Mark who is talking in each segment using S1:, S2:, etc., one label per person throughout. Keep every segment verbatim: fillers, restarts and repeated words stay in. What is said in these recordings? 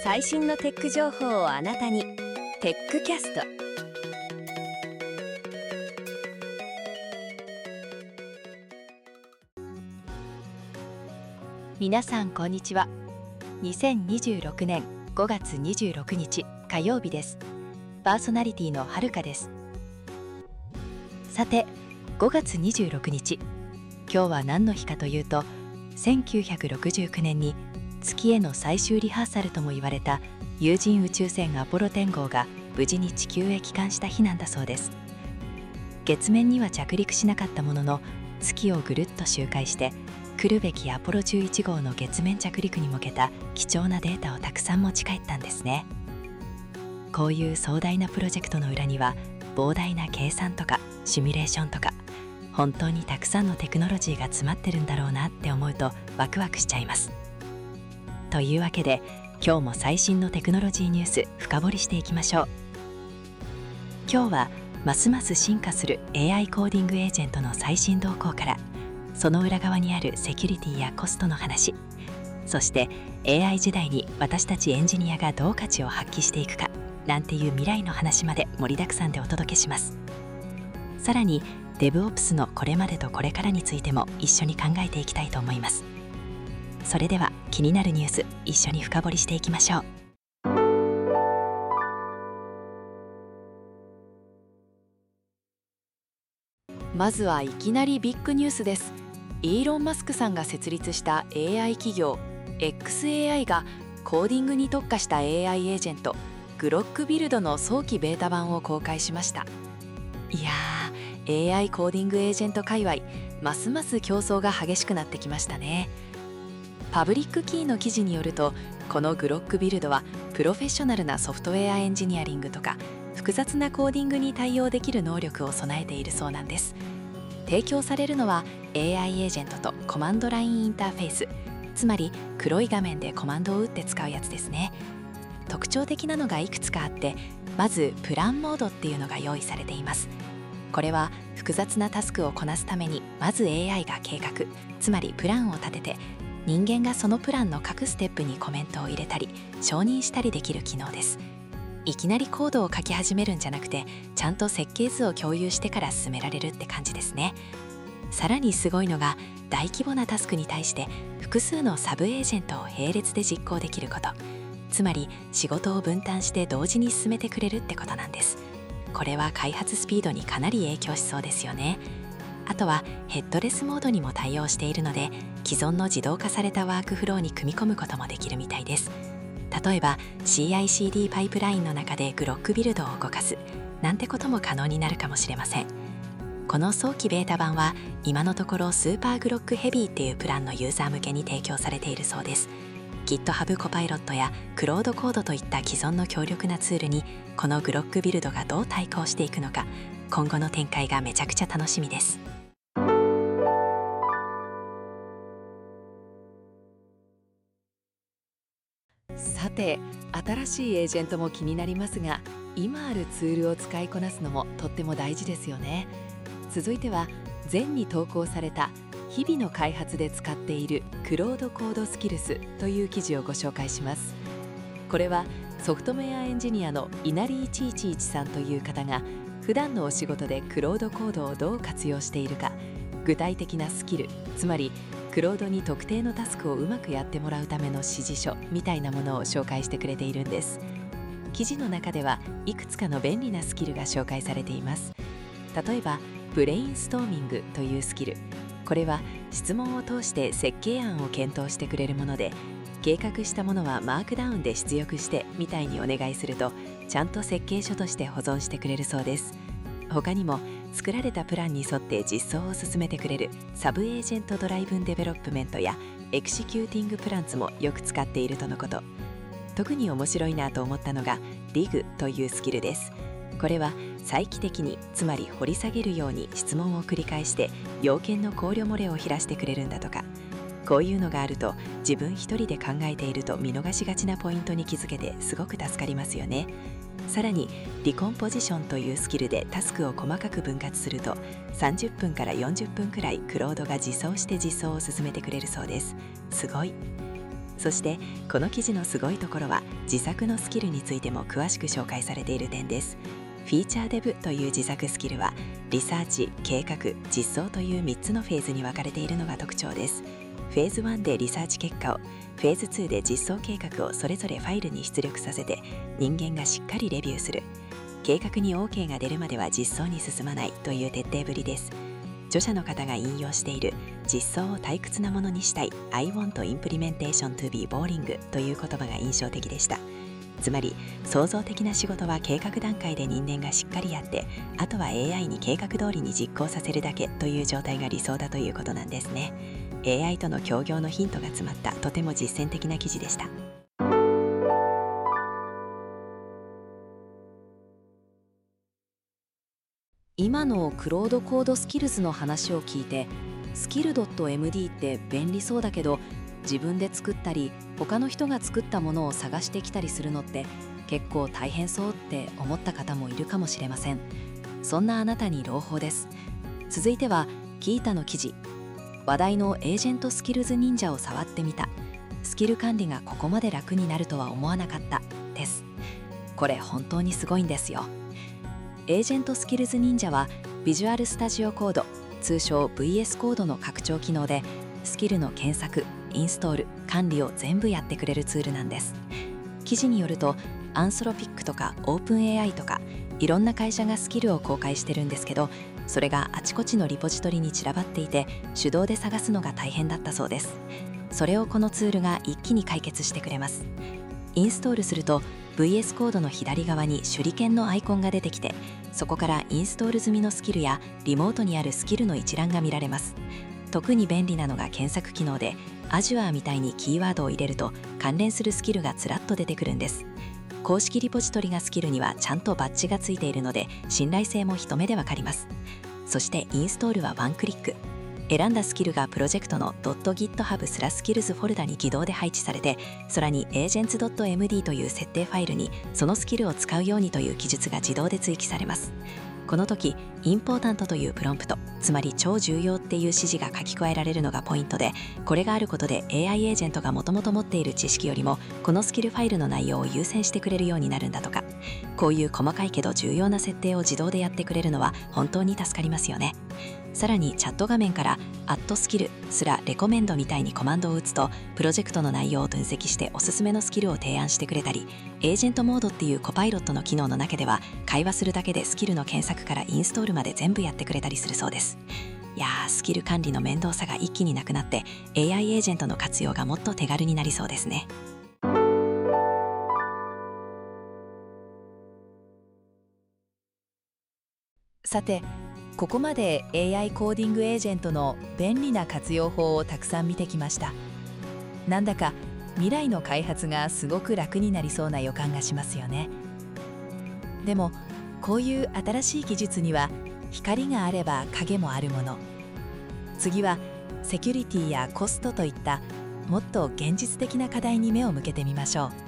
S1: 最新のテック情報をあなたに。テックキャスト。
S2: 皆さんこんにちは。にせんにじゅうろくねんごがつにじゅうろくにち火曜日です。パーソナリティのはるかです。さて、ごがつにじゅうろくにち、今日は何の日かというと、せんきゅうひゃくろくじゅうきゅうねんに月への最終リハーサルとも言われた有人宇宙船アポロテン号が無事に地球へ帰還した日なんだそうです。月面には着陸しなかったものの、月をぐるっと周回して来るべきアポロじゅういち号の月面着陸に向けた貴重なデータをたくさん持ち帰ったんですね。こういう壮大なプロジェクトの裏には膨大な計算とかシミュレーションとか、本当にたくさんのテクノロジーが詰まってるんだろうなって思うとワクワクしちゃいます。というわけで、今日も最新のテクノロジーニュース深掘りしていきましょう。今日はますます進化する エーアイ コーディングエージェントの最新動向から、その裏側にあるセキュリティやコストの話、そして エーアイ 時代に私たちエンジニアがどう価値を発揮していくかなんていう未来の話まで盛りだくさんでお届けします。さらに DevOps のこれまでとこれからについても一緒に考えていきたいと思います。それでは気になるニュース一緒に深掘りしていきましょう。まずはいきなりビッグニュースです。イーロン・マスクさんが設立した エーアイ 企業 エックスエーアイ がコーディングに特化した エーアイ エージェントグロックビルドの早期ベータ版を公開しました。いやー、エーアイ コーディングエージェント界隈、ますます競争が激しくなってきましたね。パブリックキーの記事によると、このグロックビルドはプロフェッショナルなソフトウェアエンジニアリングとか複雑なコーディングに対応できる能力を備えているそうなんです。提供されるのは エーアイ エージェントとコマンドラインインターフェース、つまり黒い画面でコマンドを打って使うやつですね。特徴的なのがいくつかあって、まずプランモードっていうのが用意されています。これは複雑なタスクをこなすために、まず エーアイ が計画、つまりプランを立てて、人間がそのプランの各ステップにコメントを入れたり承認したりできる機能です。いきなりコードを書き始めるんじゃなくて、ちゃんと設計図を共有してから進められるって感じですね。さらにすごいのが、大規模なタスクに対して複数のサブエージェントを並列で実行できること、つまり仕事を分担して同時に進めてくれるってことなんです。これは開発スピードにかなり影響しそうですよね。あとはヘッドレスモードにも対応しているので、既存の自動化されたワークフローに組み込むこともできるみたいです。例えば シーアイシーディー パイプラインの中でグロックビルドを動かすなんてことも可能になるかもしれません。この早期ベータ版は今のところスーパーグロックヘビーっていうプランのユーザー向けに提供されているそうです。 GitHub コパイロットやクロードコードといった既存の強力なツールにこのグロックビルドがどう対抗していくのか、今後の展開がめちゃくちゃ楽しみです。さて、新しいエージェントも気になりますが、今あるツールを使いこなすのもとっても大事ですよね。続いては前に投稿された日々の開発で使っているクロードコードスキルスという記事をご紹介します。これはソフトウェアエンジニアの稲荷いちいちいちさんという方が普段のお仕事でクロードコードをどう活用しているか、具体的なスキル、つまりクロードに特定のタスクをうまくやってもらうための指示書みたいなものを紹介してくれているんです。記事の中ではいくつかの便利なスキルが紹介されています。例えばブレインストーミングというスキル、これは質問を通して設計案を検討してくれるもので、計画したものはマークダウンで出力してみたいにお願いすると、ちゃんと設計書として保存してくれるそうです。他にも作られたプランに沿って実装を進めてくれるサブエージェントドライブンデベロップメントやエクシキューティングプランツもよく使っているとのこと。特に面白いなと思ったのが ディグ というスキルです。これは再帰的に、つまり掘り下げるように質問を繰り返して要件の考慮漏れを減らしてくれるんだとか。こういうのがあると自分一人で考えていると見逃しがちなポイントに気づけてすごく助かりますよね。さらにディコンポジションというスキルでタスクを細かく分割するとさんじゅっぷんからよんじゅっぷんくらいクロードが自走して実装を進めてくれるそうです。すごい。 そしてこの記事のすごいところは自作のスキルについても詳しく紹介されている点です。フィーチャーデブという自作スキルはリサーチ、計画、実装というみっつのフェーズに分かれているのが特徴です。フェーズワンでリサーチ結果を、フェーズツーで実装計画をそれぞれファイルに出力させて人間がしっかりレビューする。計画に オーケー が出るまでは実装に進まないという徹底ぶりです。著者の方が引用している実装を退屈なものにしたい I want implementation to be boring という言葉が印象的でした。つまり創造的な仕事は計画段階で人間がしっかりやって、あとは エーアイ に計画通りに実行させるだけという状態が理想だということなんですね。 エーアイ との協業のヒントが詰まったとても実践的な記事でした。今のクロードコードスキルズの話を聞いて、スキル .エムディー って便利そうだけど、自分で作ったり他の人が作ったものを探してきたりするのって結構大変そうって思った方もいるかもしれません。そんなあなたに朗報です。続いてはキータの記事、話題のエージェントスキルズ忍者を触ってみた、スキル管理がここまで楽になるとは思わなかったです。これ本当にすごいんですよ。エージェントスキルズ忍者はビジュアルスタジオコード、通称 ブイエス コードの拡張機能でスキルの検索、インストール、管理を全部やってくれるツールなんです。記事によるとアンソロピックとかオープン エーアイ とかいろんな会社がスキルを公開してるんですけど、それがあちこちのリポジトリに散らばっていて手動で探すのが大変だったそうです。それをこのツールが一気に解決してくれます。インストールすると ブイエス コードの左側に手裏剣のアイコンが出てきて、そこからインストール済みのスキルやリモートにあるスキルの一覧が見られます。特に便利なのが検索機能で、Azure みたいにキーワードを入れると関連するスキルがずらっと出てくるんです。公式リポジトリがスキルにはちゃんとバッジがついているので信頼性も一目でわかります。そしてインストールはワンクリック。選んだスキルがプロジェクトの .github スラスキルズフォルダに自動で配置されて、さらに エージェンツ エムディー という設定ファイルにそのスキルを使うようにという記述が自動で追記されます。この時インポータントというプロンプト、つまり超重要っていう指示が書き加えられるのがポイントで、これがあることで エーアイ エージェントがもともと持っている知識よりもこのスキルファイルの内容を優先してくれるようになるんだとか。こういう細かいけど重要な設定を自動でやってくれるのは本当に助かりますよね。さらにチャット画面からアットスキルすらレコメンドみたいにコマンドを打つとプロジェクトの内容を分析しておすすめのスキルを提案してくれたり、エージェントモードっていうコパイロットの機能の中では会話するだけでスキルの検索からインストールまで全部やってくれたりするそうです。いやー、スキル管理の面倒さが一気になくなって エーアイ エージェントの活用がもっと手軽になりそうですね。さて、ここまで エーアイ コーディングエージェントの便利な活用法をたくさん見てきました。なんだか未来の開発がすごく楽になりそうな予感がしますよね。でもこういう新しい技術には光があれば影もあるもの。次はセキュリティやコストといったもっと現実的な課題に目を向けてみましょう。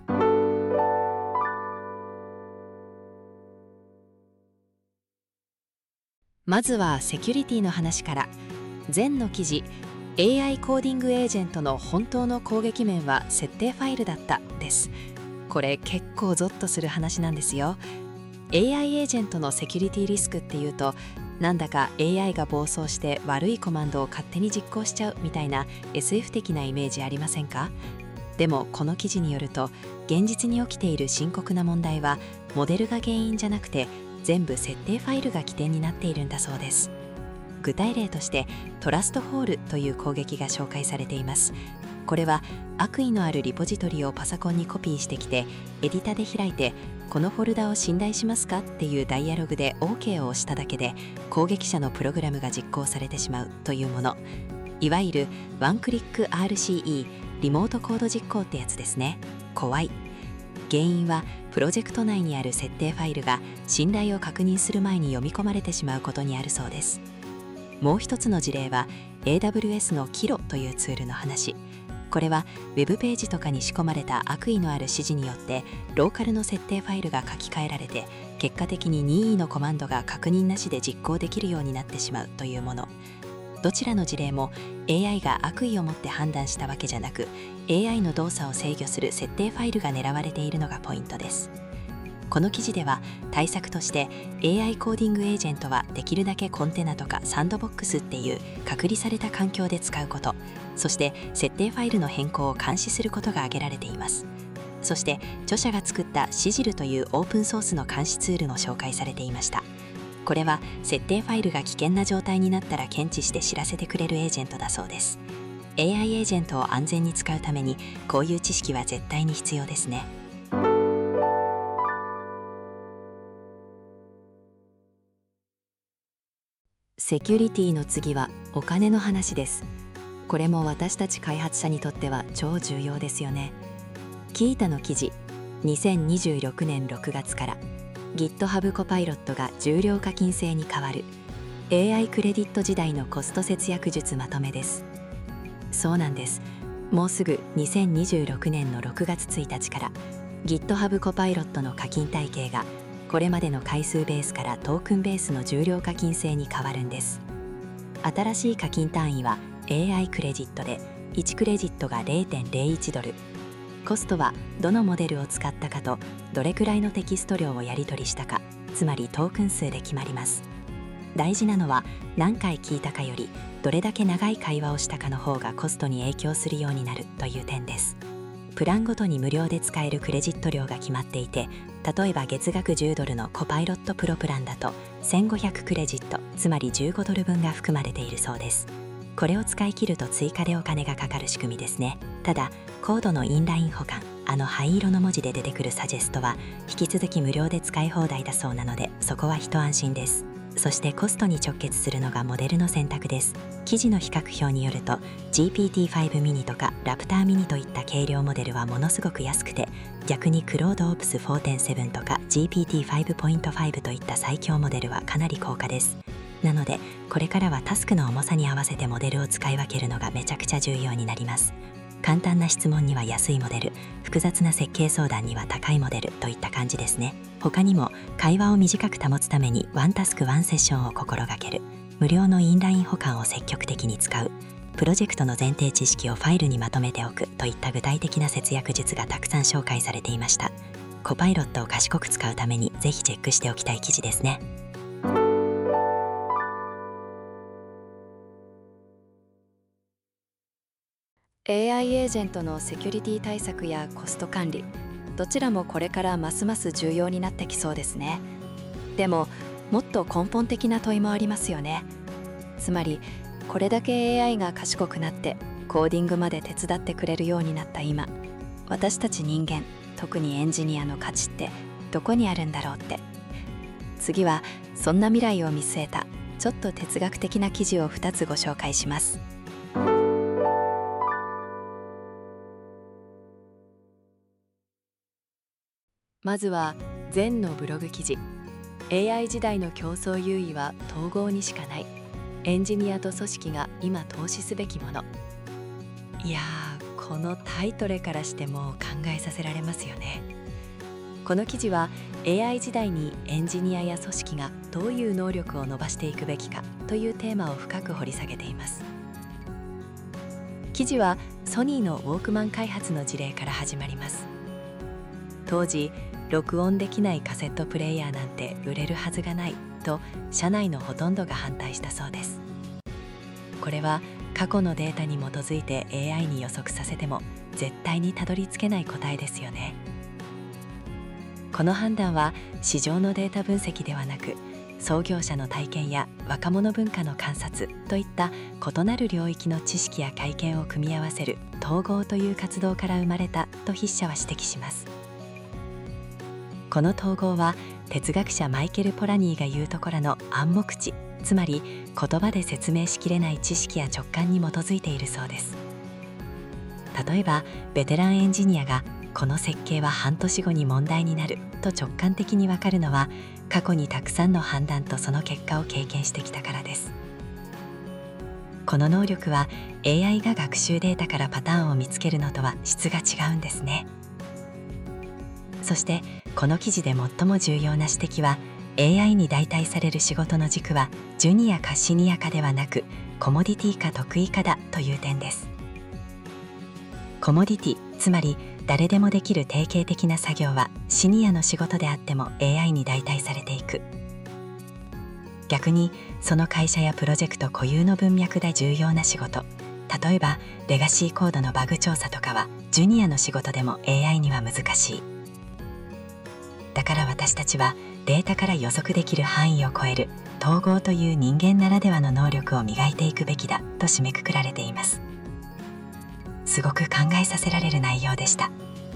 S2: まずはセキュリティの話から。前の記事、エーアイ コーディングエージェントの本当の攻撃面は設定ファイルだったです。これ結構ゾッとする話なんですよ。エーアイ エージェントのセキュリティリスクっていうと、なんだか エーアイ が暴走して悪いコマンドを勝手に実行しちゃうみたいな エスエフ 的なイメージありませんか？でもこの記事によると、現実に起きている深刻な問題はモデルが原因じゃなくて全部設定ファイルが起点になっているんだそうです。具体例としてトラストホールという攻撃が紹介されています。これは悪意のあるリポジトリをパソコンにコピーしてきて、エディタで開いてこのフォルダを信頼しますかっていうダイアログで オーケー を押しただけで攻撃者のプログラムが実行されてしまうというもの。いわゆるワンクリック アールシーイー リモートコード実行ってやつですね。怖い。原因はプロジェクト内にある設定ファイルが信頼を確認する前に読み込まれてしまうことにあるそうです。もう一つの事例は エーダブリューエス のキロというツールの話。これはウェブページとかに仕込まれた悪意のある指示によってローカルの設定ファイルが書き換えられて、結果的に任意のコマンドが確認なしで実行できるようになってしまうというもの。
S1: どちらの事例も エーアイ が悪意を持って判断したわけじゃなく、 エーアイ の動作を制御する設定ファイルが狙われているのがポイントです。この記事では対策として エーアイ コーディングエージェントはできるだけコンテナとかサンドボックスっていう隔離された環境で使うこと、そして設定ファイルの変更を監視することが挙げられています。そして著者が作ったシジルというオープンソースの監視ツールも紹介されていました。これは設定ファイルが危険な状態になったら検知して知らせてくれるエージェントだそうです。エーアイ エージェントを安全に使うためにこういう知識は絶対に必要ですね。セキュリティの次はお金の話です。これも私たち開発者にとっては超重要ですよね。キータの記事、にせんにじゅうろくねんろくがつから GitHub コパイロットが重量課金制に変わる エーアイ クレディット時代のコスト節約術まとめです。そうなんです。もうすぐにせんにじゅうろくねんのろくがつついたちから GitHub コパイロットの課金体系がこれまでの回数ベースからトークンベースの重量課金制に変わるんです。新しい課金単位は エーアイ クレジットでいちクレジットが れいてんれいいちドル。コストはどのモデルを使ったかとどれくらいのテキスト量をやり取りしたか、つまりトークン数で決まります。大事なのは何回聞いたかよりどれだけ長い会話をしたかの方がコストに影響するようになるという点です。プランごとに無料で使えるクレジット量が決まっていて、例えば月額じゅうドルのコパイロットプロプランだとせんごひゃくクレジット、つまりじゅうごドルぶんが含まれているそうです。これを使い切ると追加でお金がかかる仕組みですね。ただコードのインライン保管、あの灰色の文字で出てくるサジェストは引き続き無料で使い放題だそうなので、そこは一安心です。そしてコストに直結するのがモデルの選択です。記事の比較表によると ジーピーティーファイブ ミニとかラプターミニといった軽量モデルはものすごく安くて、逆にクロードオプス フォーてんセブン とか ジーピーティーファイブポイントファイブ といった最強モデルはかなり高価です。なのでこれからはタスクの重さに合わせてモデルを使い分けるのがめちゃくちゃ重要になります。簡単な質問には安いモデル、複雑な設計相談には高いモデルといった感じですね。他にも会話を短く保つためにワンタスクワンセッションを心がける、無料のインライン保管を積極的に使う、プロジェクトの前提知識をファイルにまとめておくといった具体的な節約術がたくさん紹介されていました。コパイロットを賢く使うためにぜひチェックしておきたい記事ですね。
S2: エーアイ エージェントのセキュリティ対策やコスト管理、どちらもこれからますます重要になってきそうですね。でももっと根本的な問いもありますよね。つまりこれだけ エーアイ が賢くなってコーディングまで手伝ってくれるようになった今、私たち人間、特にエンジニアの価値ってどこにあるんだろうって。次はそんな未来を見据えたちょっと哲学的な記事をふたつご紹介します。まずはゼンのブログ記事、 エーアイ 時代の競争優位は統合にしかない、エンジニアと組織が今投資すべきもの。いやー、このタイトルからしても考えさせられますよね。この記事は エーアイ 時代にエンジニアや組織がどういう能力を伸ばしていくべきかというテーマを深く掘り下げています。記事はソニーのウォークマン開発の事例から始まります。当時録音できないカセットプレイヤーなんて売れるはずがないと社内のほとんどが反対したそうです。これは過去のデータに基づいて エーアイ に予測させても絶対にたどり着けない答えですよね。この判断は市場のデータ分析ではなく、創業者の体験や若者文化の観察といった異なる領域の知識や体験を組み合わせる統合という活動から生まれたと筆者は指摘します。この統合は哲学者マイケル・ポラニーが言うところの暗黙知、つまり言葉で説明しきれない知識や直感に基づいているそうです。例えばベテランエンジニアがこの設計は半年後に問題になると直感的に分かるのは、過去にたくさんの判断とその結果を経験してきたからです。この能力は エーアイ が学習データからパターンを見つけるのとは質が違うんですね。そしてこの記事で最も重要な指摘は、 エーアイ に代替される仕事の軸はジュニアかシニアかではなく、
S1: コモディティか得意かだという点です。コモディティ、つまり誰でもできる定型的な作業はシニアの仕事であっても エーアイ に代替されていく。逆にその会社やプロジェクト固有の文脈で重要な仕事、例えばレガシーコードのバグ調査とかはジュニアの仕事でも エーアイ には難しい。だから私たちはデータから予測できる範囲を超える統合という人間ならではの能力を磨いていくべきだと締めくくられています。すごく考えさせられる内容でした。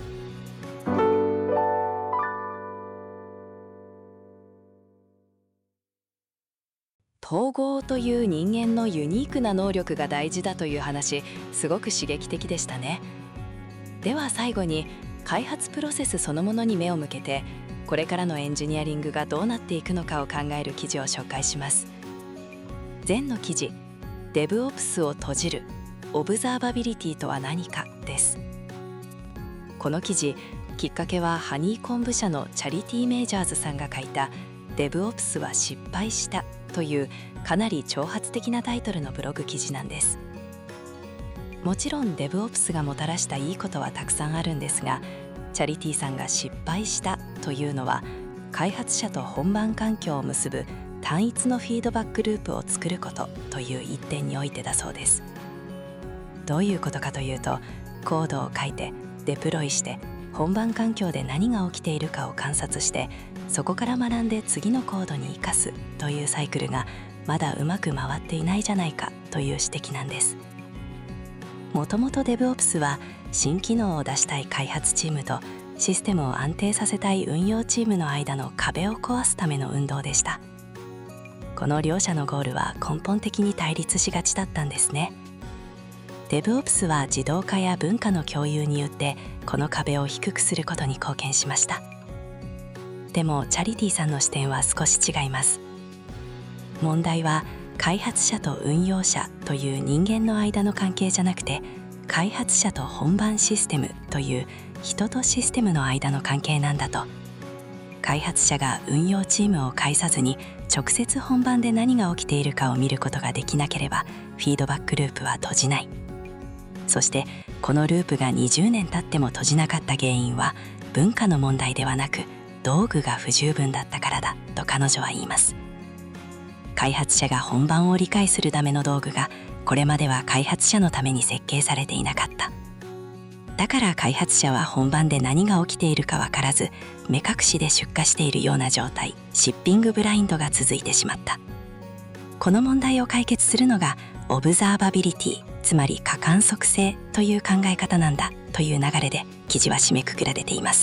S2: 統合という人間のユニークな能力が大事だという話、すごく刺激的でしたね。では最後に開発プロセスそのものに目を向けて、これからのエンジニアリングがどうなっていくのかを考える記事を紹介します。前の記事、DevOps を閉じるオブザーバビリティとは何かです。この記事、きっかけはハニーコンブ社のチャリティーメジャーズさんが書いた DevOps は失敗したというかなり挑発的なタイトルのブログ記事なんです。もちろん DevOps がもたらしたいいことはたくさんあるんですが、チャリティさんが失敗したというのは開発者と本番環境を結ぶ単一のフィードバックループを作ることという一点においてだそうです。どういうことかというと、コードを書いてデプロイして本番環境で何が起きているかを観察して、そこから学んで次のコードに生かすというサイクルがまだうまく回っていないじゃないかという指摘なんです。もともと DevOps は新機能を出したい開発チームとシステムを安定させたい運用チームの間の壁を壊すための運動でした。この両者のゴールは根本的に対立しがちだったんですね。DevOps は自動化や文化の共有によってこの壁を低くすることに貢献しました。でもチャリティさんの視点は少し違います。問題は開発者と運用者という人間の間の関係じゃなくて、開発者と本番システムという人とシステムの間の関係なんだと。開発者が運用チームを介さずに直接本番で何が起きているかを見ることができなければフィードバックループは閉じない。そしてこのループがにじゅうねん経っても閉じなかった原因は文化の問題ではなく道具が不十分だったからだと彼女は言います。開発者が本番を理解するための道具がこれまでは開発者のために設計されていなかった。だから開発者は本番で何が起きているか分からず目隠しで出荷しているような状態、シッピングブラインドが続いてしまった。この問題を解決するのがオブザーバビリティ、つまり可観測性という考え方なんだという流れで記事は締めくくられています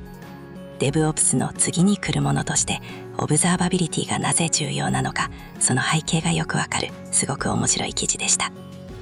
S2: 。DevOps の次に来るものとしてオブザーバビリティがなぜ重要なのか、その背景がよくわかるすごく面白い記事でした。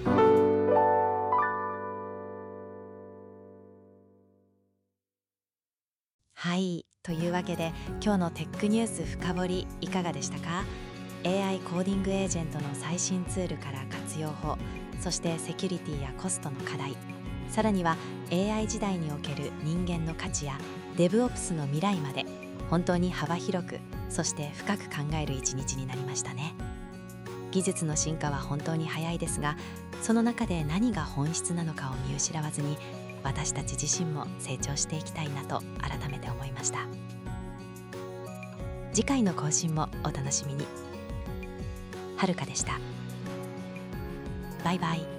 S1: はい、というわけで今日のテックニュース深掘りいかがでしたか？ エーアイ コーディングエージェントの最新ツールから活用法、そしてセキュリティやコストの課題、さらには エーアイ 時代における人間の価値や DevOps の未来まで、本当に幅広く、そして深く考える一日になりましたね。技術の進化は本当に早いですが、その中で何が本質なのかを見失わずに、私たち自身も成長していきたいなと改めて思いました。次回の更新もお楽しみに。はるかでした。バイバイ。